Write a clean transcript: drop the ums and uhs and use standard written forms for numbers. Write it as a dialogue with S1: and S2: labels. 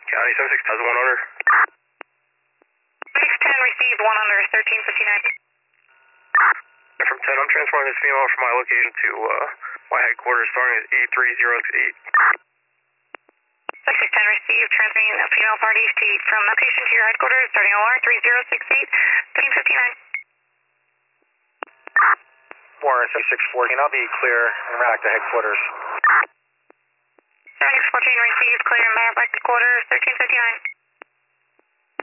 S1: County 76 has 1 under.
S2: 610 received 1 under 1359.
S1: From 10, I'm transporting this female from my location to my headquarters starting at 83068.
S2: 610 received, transmitting a female party from location to your headquarters starting OR 3068, 1359.
S3: Warren 7614, I'll be clear and back to headquarters.
S2: 7614 received, clear and back to quarters 1359.